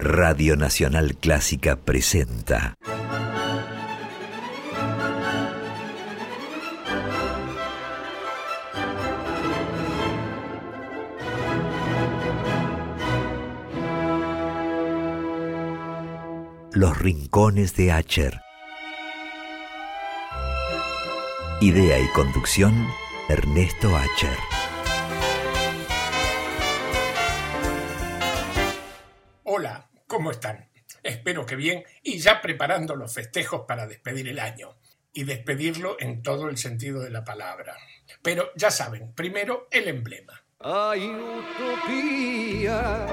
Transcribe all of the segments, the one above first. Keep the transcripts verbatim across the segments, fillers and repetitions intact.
Radio Nacional Clásica presenta Los Rincones de Acher. Idea y conducción, Ernesto Acher. Hola, ¿cómo están? Espero que bien y ya preparando los festejos para despedir el año y despedirlo en todo el sentido de la palabra. Pero ya saben, primero el emblema. Hay utopía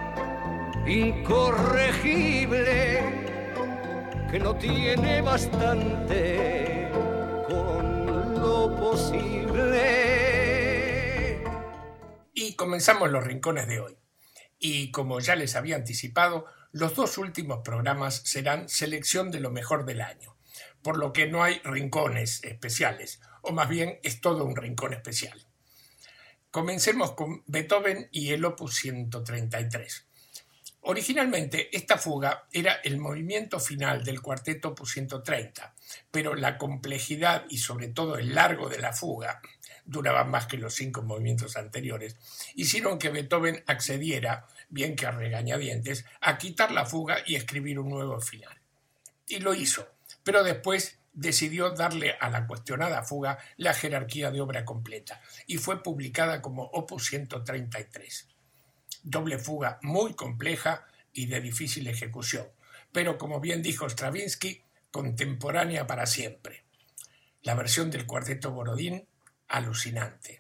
incorregible que no tiene bastante con lo posible. Y comenzamos los rincones de hoy. Y como ya les había anticipado, los dos últimos programas serán selección de lo mejor del año, por lo que no hay rincones especiales, o más bien es todo un rincón especial. Comencemos con Beethoven y el Opus ciento treinta y tres. Originalmente esta fuga era el movimiento final del cuarteto Opus ciento treinta, pero la complejidad y sobre todo el largo de la fuga duraban más que los cinco movimientos anteriores, hicieron que Beethoven accediera, bien que a regañadientes, a quitar la fuga y escribir un nuevo final. Y lo hizo, pero después decidió darle a la cuestionada fuga la jerarquía de obra completa y fue publicada como Opus ciento treinta y tres. Doble fuga muy compleja y de difícil ejecución, pero como bien dijo Stravinsky, contemporánea para siempre. La versión del cuarteto Borodín, alucinante.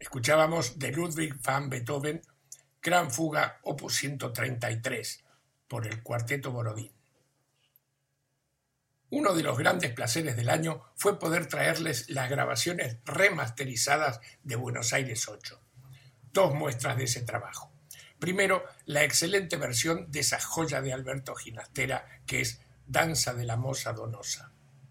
Escuchábamos de Ludwig van Beethoven, Gran Fuga, opus ciento treinta y tres, por el Cuarteto Borodín. Uno de los grandes placeres del año fue poder traerles las grabaciones remasterizadas de Buenos Aires ocho. Dos muestras de ese trabajo. Primero, la excelente versión de esa joya de Alberto Ginastera que es Danza de la Moza Donosa.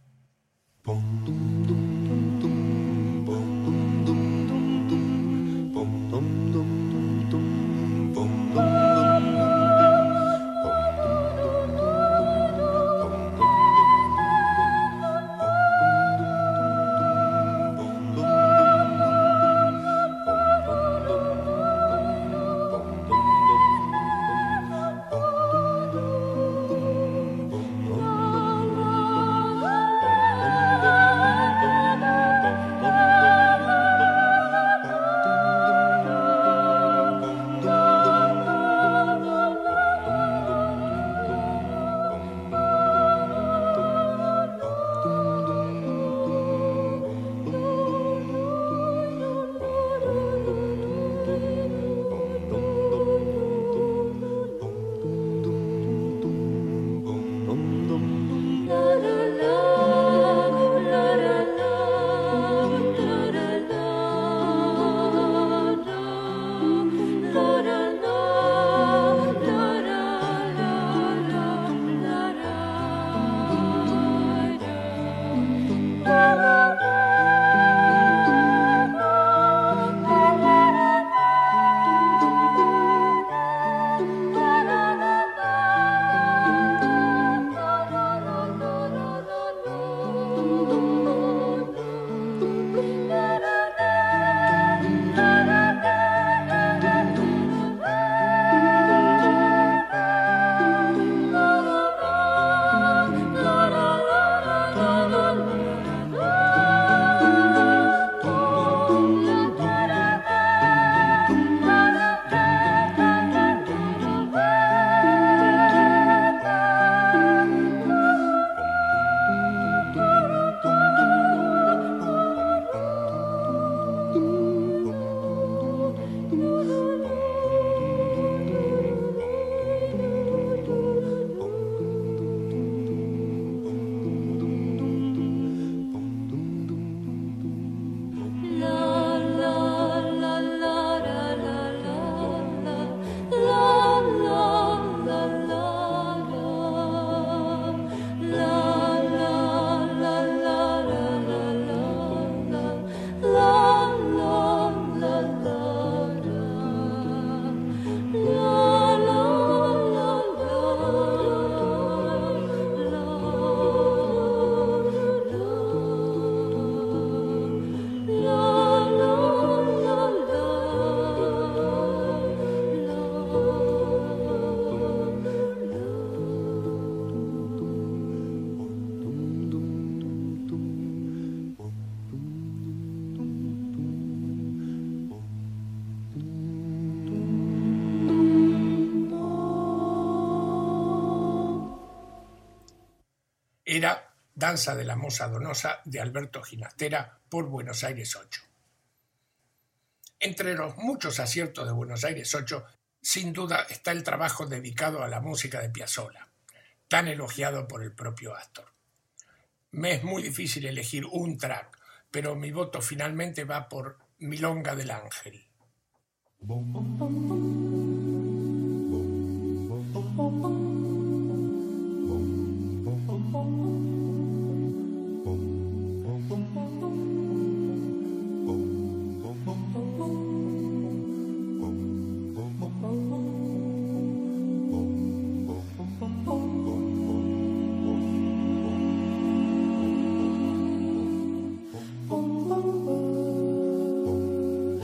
Era Danza de la Moza Donosa de Alberto Ginastera por Buenos Aires ocho. Entre los muchos aciertos de Buenos Aires ocho, sin duda está el trabajo dedicado a la música de Piazzolla, tan elogiado por el propio Astor. Me es muy difícil elegir un track, pero mi voto finalmente va por Milonga del Ángel.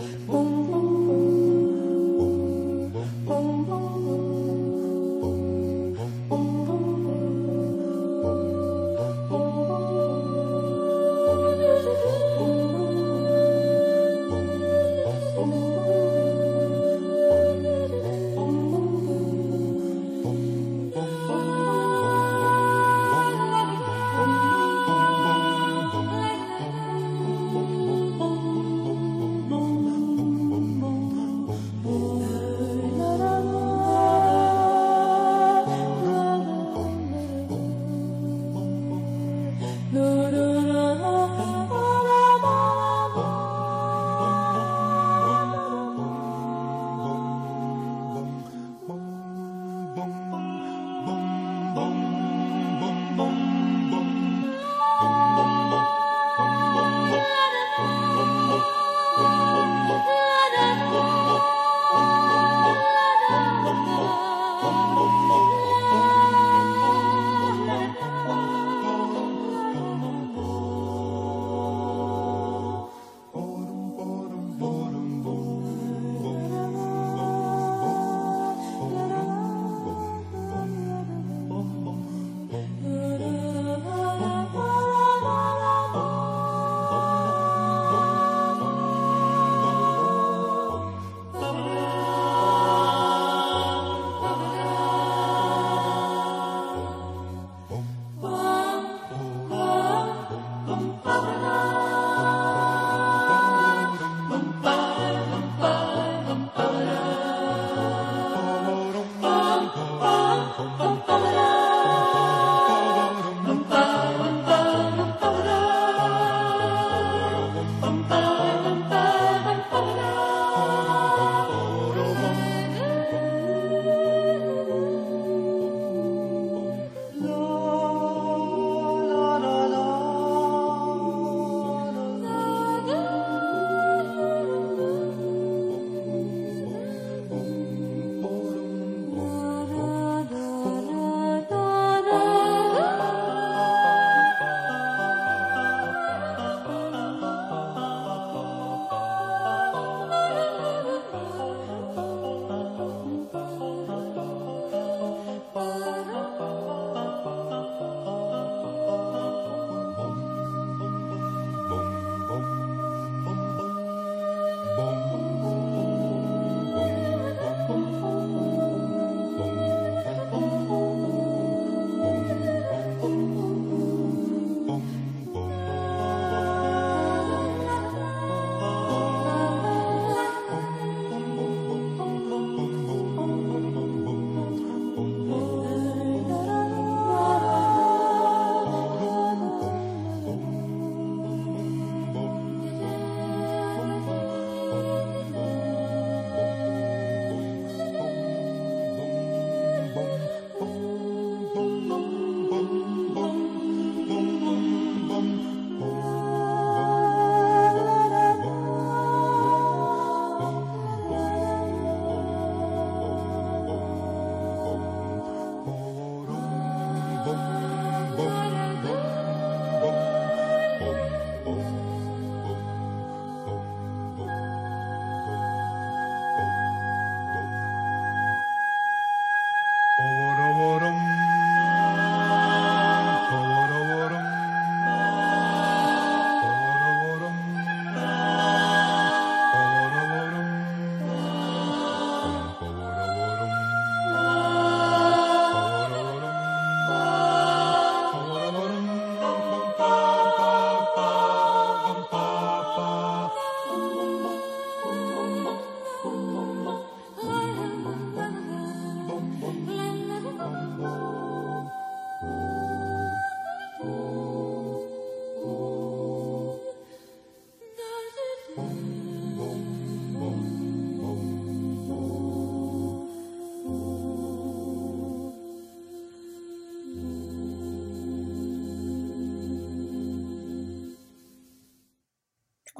Boom, boom, boom.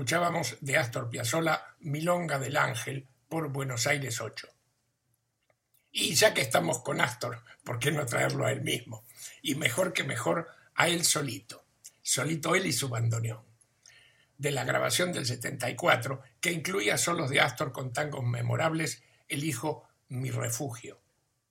escuchábamos de Astor Piazzolla Milonga del Ángel por Buenos Aires ocho. Y ya que estamos con Astor, ¿por qué no traerlo a él mismo? Y mejor que mejor a él solito, solito él y su bandoneón. De la grabación del setenta y cuatro, que incluía solos de Astor con tangos memorables, elijo Mi Refugio.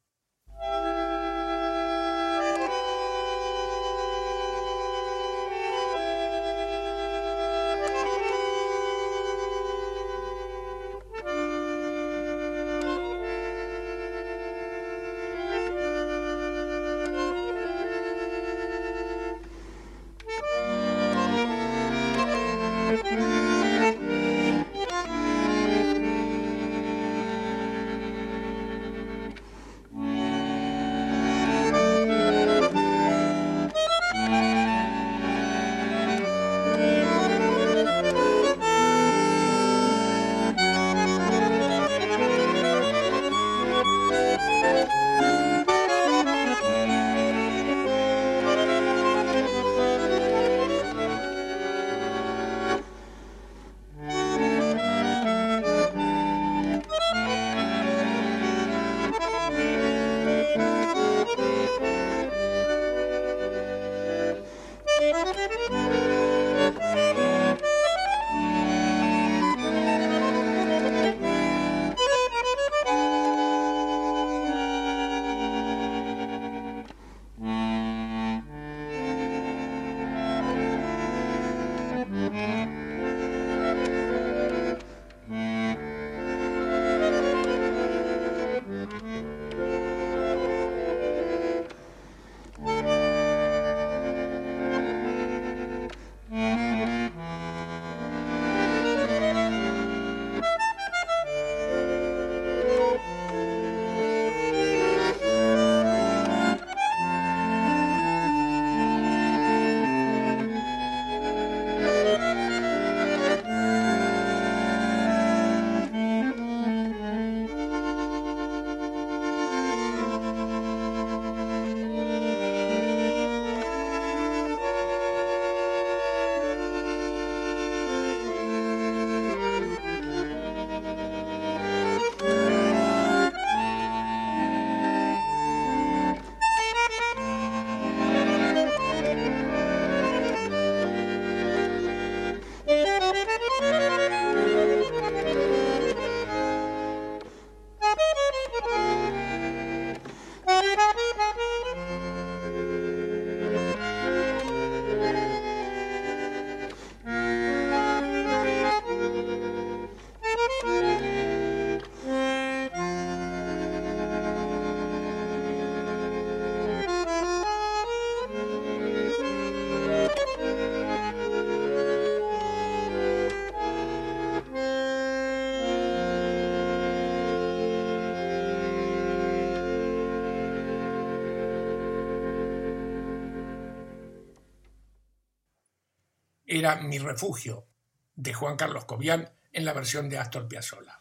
Era Mi Refugio, de Juan Carlos Cobian, en la versión de Astor Piazzolla.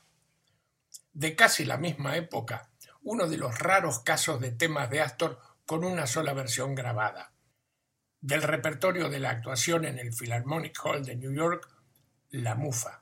De casi la misma época, uno de los raros casos de temas de Astor con una sola versión grabada. Del repertorio de la actuación en el Philharmonic Hall de New York, La Mufa.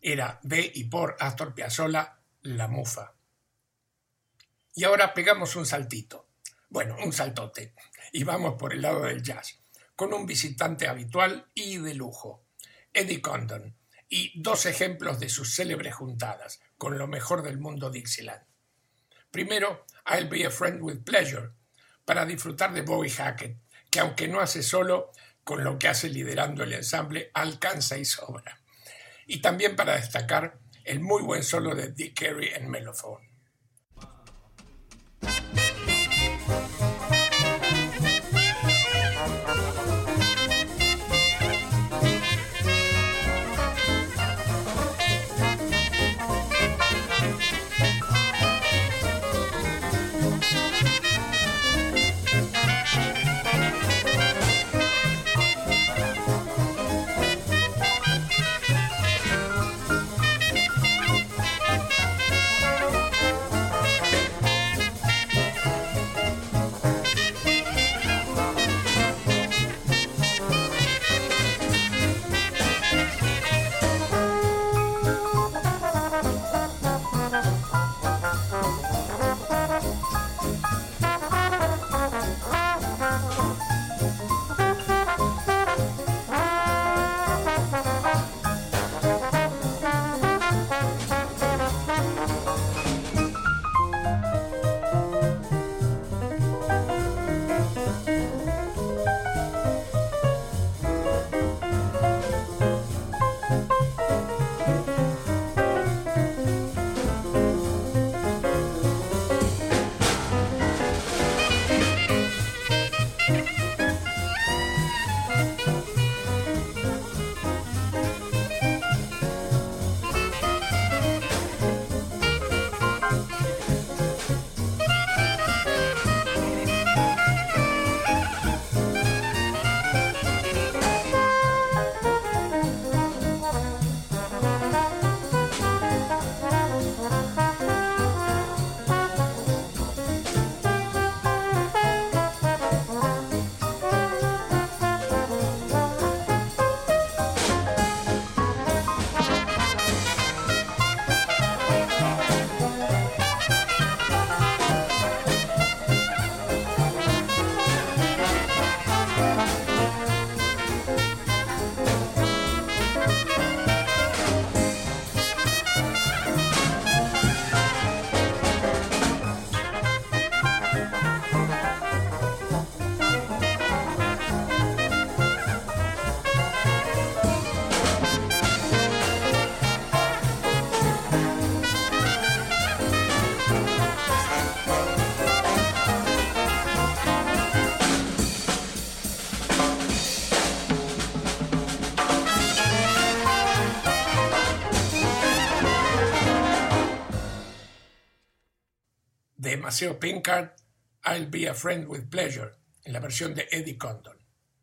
era de y por Astor Piazzolla, La Mufa. Y ahora pegamos un saltito, bueno, un saltote, y vamos por el lado del jazz, con un visitante habitual y de lujo, Eddie Condon, y dos ejemplos de sus célebres juntadas, con lo mejor del mundo Dixieland. Primero, I'll Be a Friend with Pleasure, para disfrutar de Bobby Hackett, que aunque no hace solo, con lo que hace liderando el ensamble, alcanza y sobra. Y también para destacar el muy buen solo de Dick Carey en Mellophone. De Maceo Pinkard, I'll Be a Friend with Pleasure, en la versión de Eddie Condon.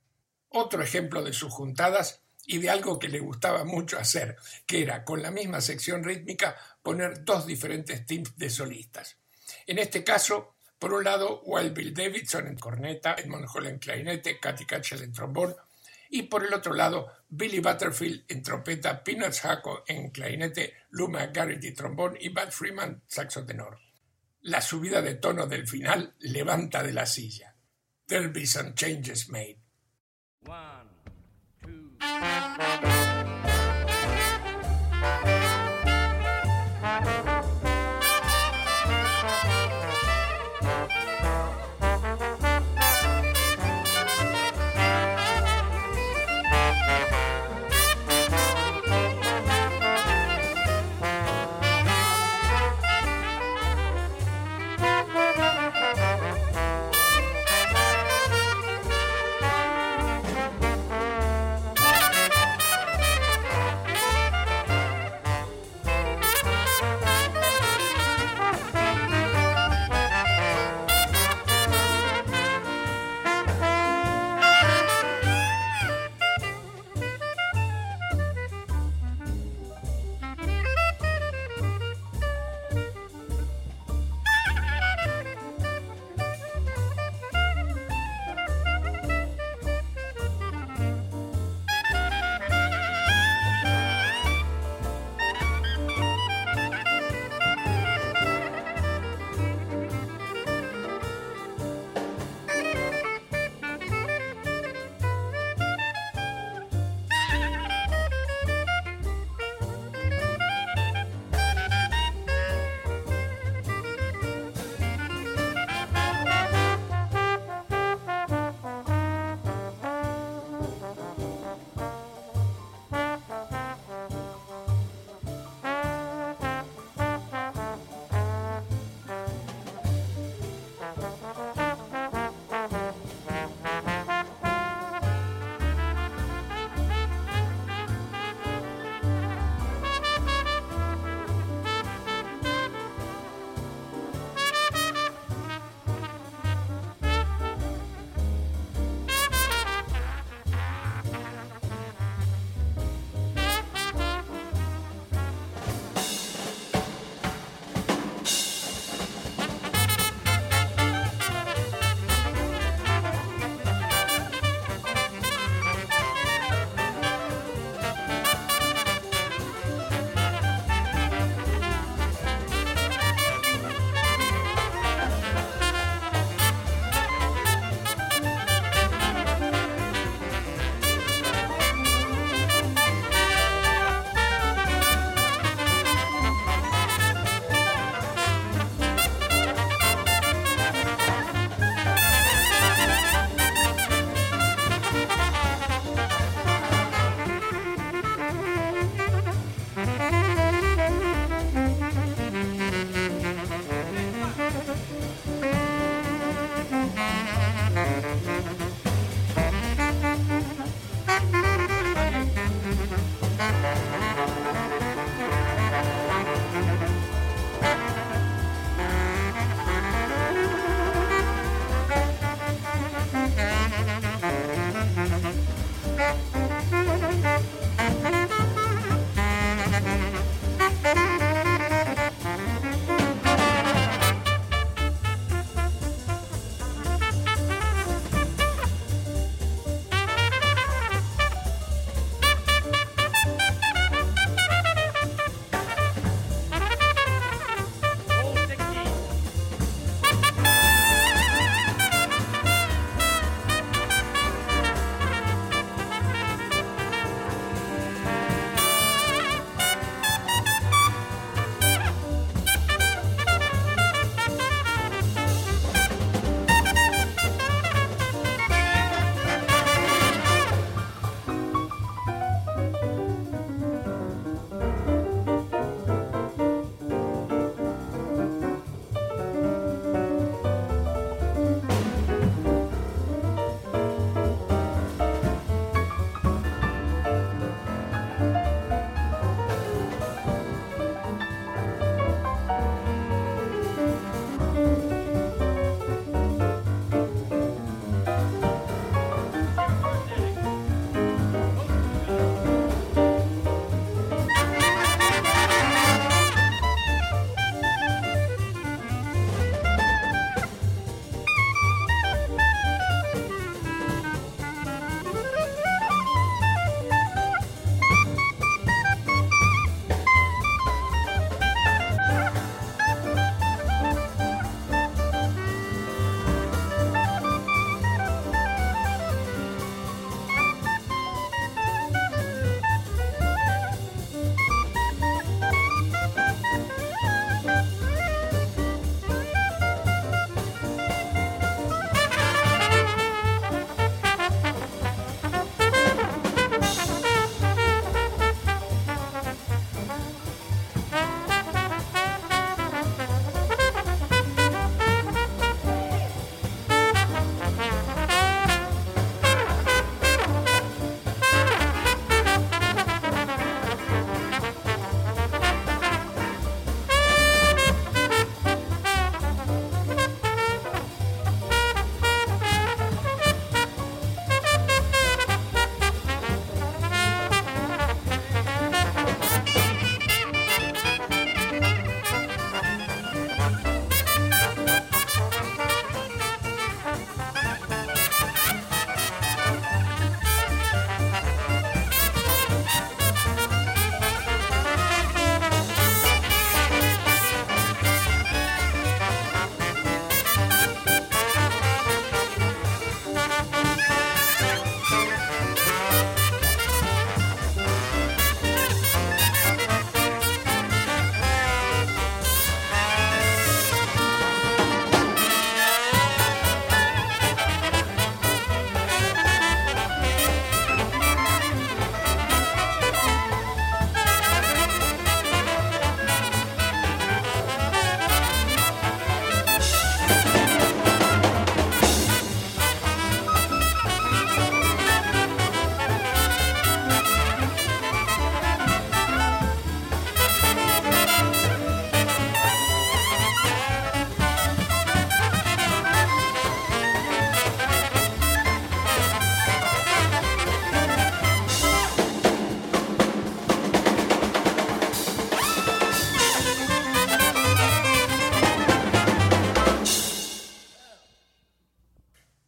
Otro ejemplo de sus juntadas y de algo que le gustaba mucho hacer, que era, con la misma sección rítmica, poner dos diferentes teams de solistas. En este caso, por un lado, Wild Bill Davidson en corneta, Edmond Hall en clarinete, Cathy Catchell en trombón, y por el otro lado, Billy Butterfield en trompeta, Peanuts Hacko en clarinete, Lou McGarrett en trombón y Bud Freeman saxo tenor. La subida de tono del final levanta de la silla. There'll be some changes made. One, two.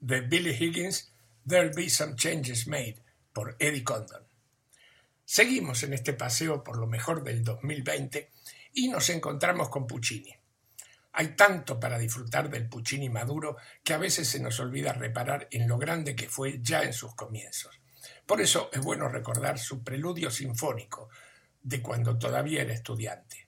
de Billy Higgins, There'll Be Some Changes Made, por Eddie Condon. Seguimos en este paseo por lo mejor del dos mil veinte y nos encontramos con Puccini. Hay tanto para disfrutar del Puccini maduro que a veces se nos olvida reparar en lo grande que fue ya en sus comienzos. Por eso es bueno recordar su preludio sinfónico de cuando todavía era estudiante.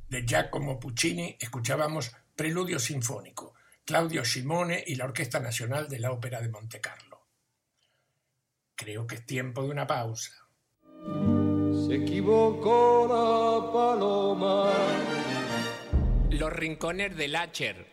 De Giacomo Puccini escuchábamos Preludio Sinfónico, Claudio Scimone y la Orquesta Nacional de la Ópera de Montecarlo. Creo que es tiempo de una pausa. Se equivocó la paloma. Los rincones del Acher.